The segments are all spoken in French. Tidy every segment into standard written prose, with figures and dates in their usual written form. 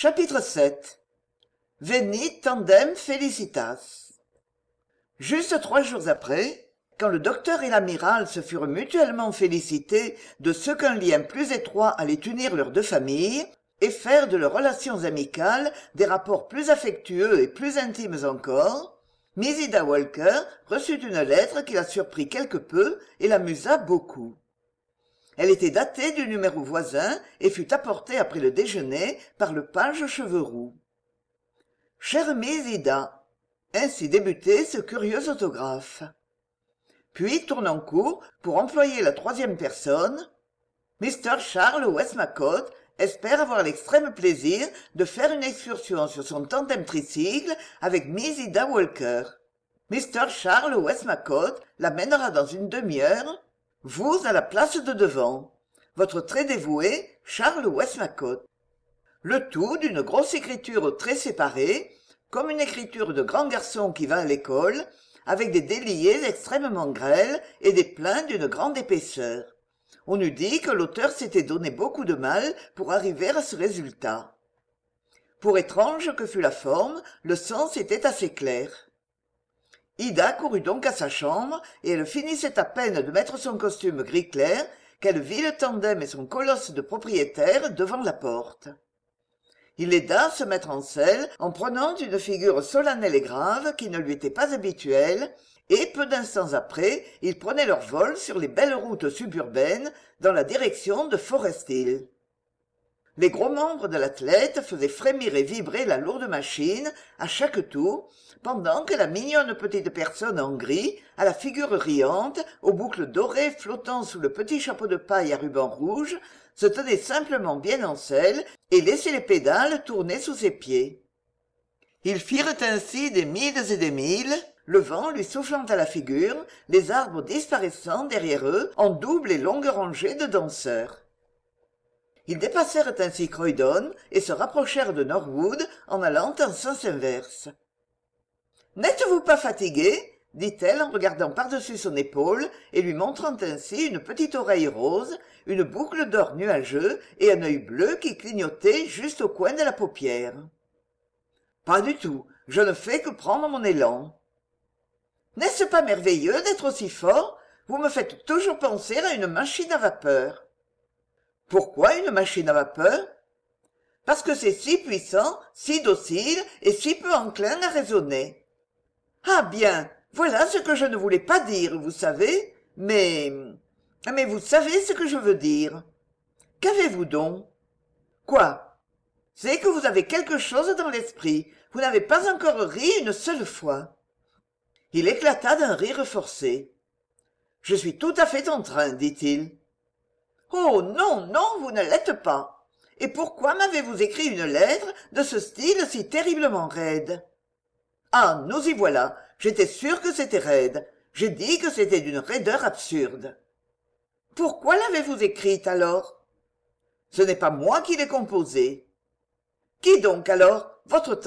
Chapitre 7. Venit tandem felicitas. Juste 3 jours après, quand le docteur et l'amiral se furent mutuellement félicités de ce qu'un lien plus étroit allait unir leurs 2 familles et faire de leurs relations amicales des rapports plus affectueux et plus intimes encore, Miss Ida Walker reçut une lettre qui la surprit quelque peu et l'amusa beaucoup. Elle était datée du numéro voisin et fut apportée après le déjeuner par le page aux cheveux roux. « Chère Miss Ida », ainsi débutait ce curieux autographe. Puis, tournant court, pour employer la 3e personne, « Mr. Charles Westmacott espère avoir l'extrême plaisir de faire une excursion sur son tandem tricycle avec Miss Ida Walker. Mr. Charles Westmacott l'amènera dans une demi-heure, vous à la place de devant. Votre très dévoué Charles Westmacott. » Le tout d'une grosse écriture très séparée, comme une écriture de grand garçon qui va à l'école, avec des déliés extrêmement grêles et des pleins d'une grande épaisseur. On eût dit que l'auteur s'était donné beaucoup de mal pour arriver à ce résultat. Pour étrange que fût la forme, le sens était assez clair. Ida courut donc à sa chambre, et elle finissait à peine de mettre son costume gris clair qu'elle vit le tandem et son colosse de propriétaire devant la porte. Il l'aida à se mettre en selle en prenant une figure solennelle et grave qui ne lui était pas habituelle, et peu d'instants après, ils prenaient leur vol sur les belles routes suburbaines dans la direction de Forest Hill. Les gros membres de l'athlète faisaient frémir et vibrer la lourde machine à chaque tour, pendant que la mignonne petite personne en gris, à la figure riante, aux boucles dorées flottant sous le petit chapeau de paille à ruban rouge, se tenait simplement bien en selle et laissait les pédales tourner sous ses pieds. Ils firent ainsi des milles et des milles, le vent lui soufflant à la figure, les arbres disparaissant derrière eux en double et longue rangée de danseurs. Ils dépassèrent ainsi Croydon et se rapprochèrent de Norwood en allant en sens inverse. « N'êtes-vous pas fatigué ?» dit-elle en regardant par-dessus son épaule et lui montrant ainsi une petite oreille rose, une boucle d'or nuageux et un œil bleu qui clignotait juste au coin de la paupière. « Pas du tout, je ne fais que prendre mon élan. »« N'est-ce pas merveilleux d'être aussi fort ? Vous me faites toujours penser à une machine à vapeur. »« Pourquoi une machine à vapeur ? » ?»« Parce que c'est si puissant, si docile et si peu enclin à raisonner. » « Ah bien, voilà ce que je ne voulais pas dire, vous savez, mais vous savez ce que je veux dire. Qu'avez-vous donc ? » ?»« Quoi ? » ?»« C'est que vous avez quelque chose dans l'esprit. Vous n'avez pas encore ri une seule fois. » Il éclata d'un rire forcé. « Je suis tout à fait en train, dit-il. »« Oh non, non, vous ne l'êtes pas. Et pourquoi m'avez-vous écrit une lettre de ce style si terriblement raide ? » ?»« Ah, nous y voilà. J'étais sûr que c'était raide. J'ai dit que c'était d'une raideur absurde. »« Pourquoi l'avez-vous écrite alors ? » ?»« Ce n'est pas moi qui l'ai composée. »« Qui donc alors ? Votre tante ? » ?»«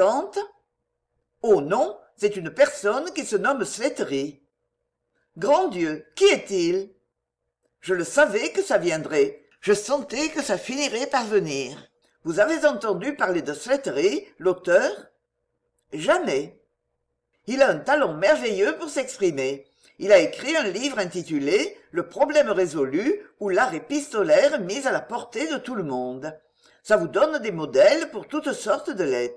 Oh non, c'est une personne qui se nomme Slattery. »« Grand Dieu, qui est-il ? » ?»« Je le savais que ça viendrait. Je sentais que ça finirait par venir. Vous avez entendu parler de Slattery, l'auteur ? » ?»« Jamais. » « Il a un talent merveilleux pour s'exprimer. Il a écrit un livre intitulé « Le problème résolu ou l'art épistolaire mis à la portée de tout le monde ». Ça vous donne des modèles pour toutes sortes de lettres. »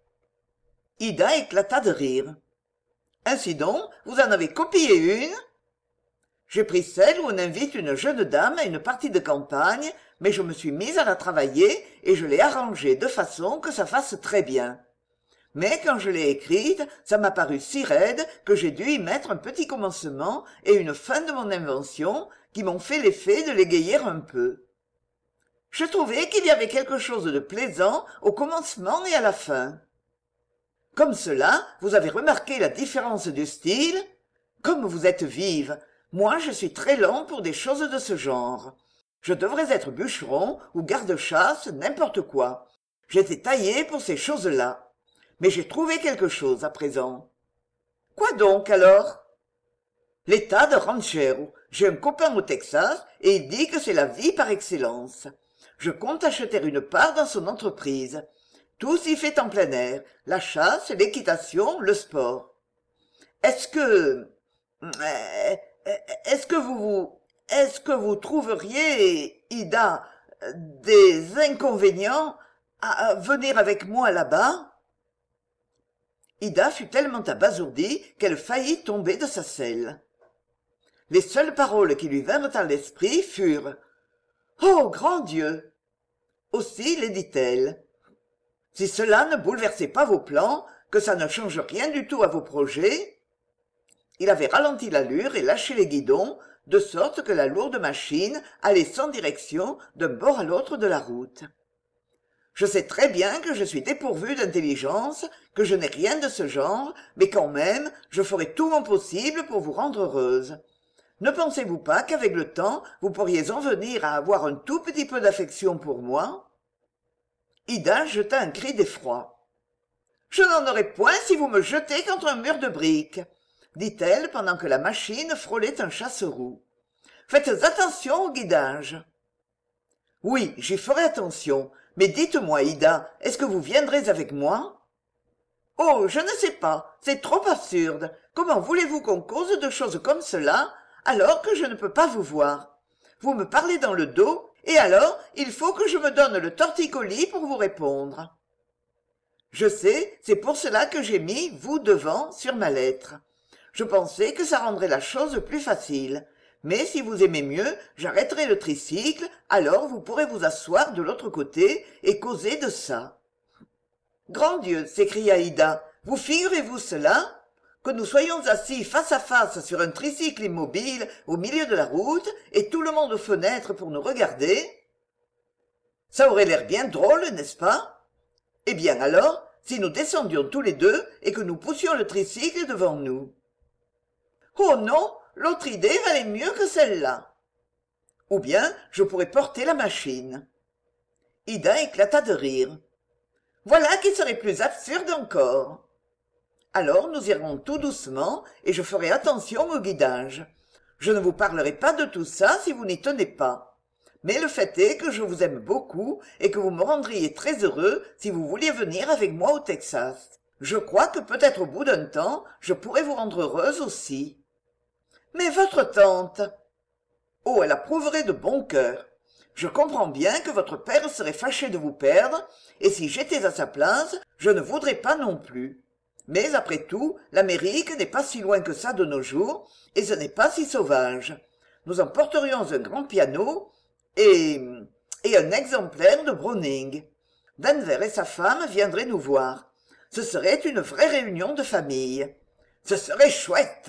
Ida éclata de rire. « Ainsi donc, vous en avez copié une ? » ?»« J'ai pris celle où on invite une jeune dame à une partie de campagne, mais je me suis mise à la travailler et je l'ai arrangée de façon que ça fasse très bien. Mais quand je l'ai écrite, ça m'a paru si raide que j'ai dû y mettre un petit commencement et une fin de mon invention qui m'ont fait l'effet de l'égayer un peu. Je trouvais qu'il y avait quelque chose de plaisant au commencement et à la fin. Comme cela, vous avez remarqué la différence du style ? Comme vous êtes vive. Moi, je suis très lent pour des choses de ce genre. Je devrais être bûcheron ou garde-chasse, n'importe quoi. J'étais taillé pour ces choses-là. Mais j'ai trouvé quelque chose à présent. »« Quoi donc, alors ? » ?»« L'état de ranchero. J'ai un copain au Texas et il dit que c'est la vie par excellence. Je compte acheter une part dans son entreprise. Tout s'y fait en plein air, la chasse, l'équitation, le sport. Est-ce que... euh, est-ce que vous trouveriez, Ida, des inconvénients à venir avec moi là-bas? Ida fut tellement abasourdie qu'elle faillit tomber de sa selle. Les seules paroles qui lui vinrent à l'esprit furent « Oh, grand Dieu !» Aussi les dit-elle. Si cela ne bouleversait pas vos plans, que ça ne change rien du tout à vos projets. Il avait ralenti l'allure et lâché les guidons, de sorte que la lourde machine allait sans direction d'un bord à l'autre de la route. Je sais très bien que je suis dépourvu d'intelligence, que je n'ai rien de ce genre, mais quand même, je ferai tout mon possible pour vous rendre heureuse. Ne pensez-vous pas qu'avec le temps, vous pourriez en venir à avoir un tout petit peu d'affection pour moi? Ida jeta un cri d'effroi. « Je n'en aurai point si vous me jetez contre un mur de briques, » dit-elle pendant que la machine frôlait un chasse-roue. « Faites attention au guidage. »« Oui, j'y ferai attention, mais dites-moi, Ida, est-ce que vous viendrez avec moi ?»« Oh, je ne sais pas, c'est trop absurde. Comment voulez-vous qu'on cause de choses comme cela, alors que je ne peux pas vous voir? Vous me parlez dans le dos, et alors il faut que je me donne le torticolis pour vous répondre. Je sais, c'est pour cela que j'ai mis « vous » devant sur ma lettre. Je pensais que ça rendrait la chose plus facile. Mais si vous aimez mieux, j'arrêterai le tricycle, alors vous pourrez vous asseoir de l'autre côté et causer de ça. « Grand Dieu !» s'écria Ida. « Vous figurez-vous cela ? Que nous soyons assis face à face sur un tricycle immobile au milieu de la route et tout le monde aux fenêtres pour nous regarder ? Ça aurait l'air bien drôle, n'est-ce pas ? Eh bien alors, si nous descendions tous les deux et que nous poussions le tricycle devant nous. Oh non, l'autre idée valait mieux que celle-là. Ou bien je pourrais porter la machine. Ida éclata de rire. Voilà qui serait plus absurde encore. Alors nous irons tout doucement et je ferai attention au guidage. Je ne vous parlerai pas de tout ça si vous n'y tenez pas. Mais le fait est que je vous aime beaucoup et que vous me rendriez très heureux si vous vouliez venir avec moi au Texas. Je crois que peut-être au bout d'un temps, je pourrais vous rendre heureuse aussi. Mais votre tante... Oh, elle approuverait de bon cœur. Je comprends bien que votre père serait fâché de vous perdre, et si j'étais à sa place, je ne voudrais pas non plus. Mais après tout, l'Amérique n'est pas si loin que ça de nos jours, et ce n'est pas si sauvage. Nous emporterions un grand piano et un exemplaire de Browning. Denver et sa femme viendraient nous voir. Ce serait une vraie réunion de famille. Ce serait chouette.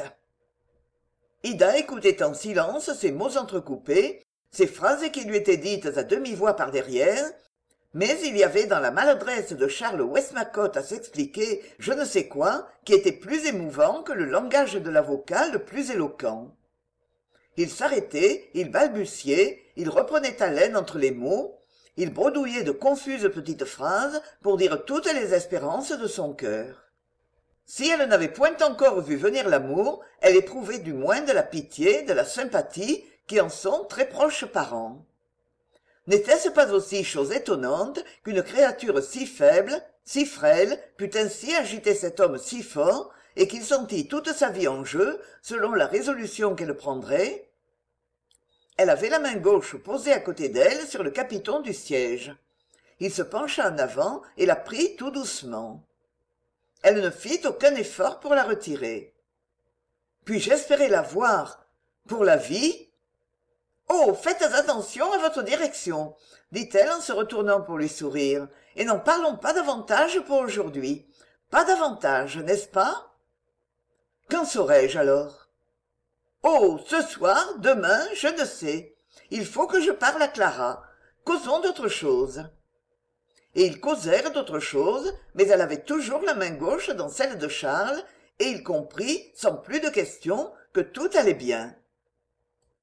Ida écoutait en silence ces mots entrecoupés, ces phrases qui lui étaient dites à demi-voix par derrière, mais il y avait dans la maladresse de Charles Westmacott à s'expliquer je ne sais quoi qui était plus émouvant que le langage de l'avocat le plus éloquent. Il s'arrêtait, il balbutiait, il reprenait haleine entre les mots, il bredouillait de confuses petites phrases pour dire toutes les espérances de son cœur. Si elle n'avait point encore vu venir l'amour, elle éprouvait du moins de la pitié, de la sympathie, qui en sont très proches parents. N'était-ce pas aussi chose étonnante qu'une créature si faible, si frêle, pût ainsi agiter cet homme si fort, et qu'il sentît toute sa vie en jeu, selon la résolution qu'elle prendrait? Elle avait la main gauche posée à côté d'elle sur le capiton du siège. Il se pencha en avant et la prit tout doucement. Elle ne fit aucun effort pour la retirer. « Puis-je espérer la voir pour la vie ?» « Oh, faites attention à votre direction, » dit-elle en se retournant pour lui sourire, « et n'en parlons pas davantage pour aujourd'hui. Pas davantage, n'est-ce pas ?»« Quand saurai-je alors ?»« Oh, ce soir, demain, je ne sais. Il faut que je parle à Clara. Causons d'autre chose. » Et ils causèrent d'autre chose, mais elle avait toujours la main gauche dans celle de Charles, et il comprit, sans plus de questions, que tout allait bien.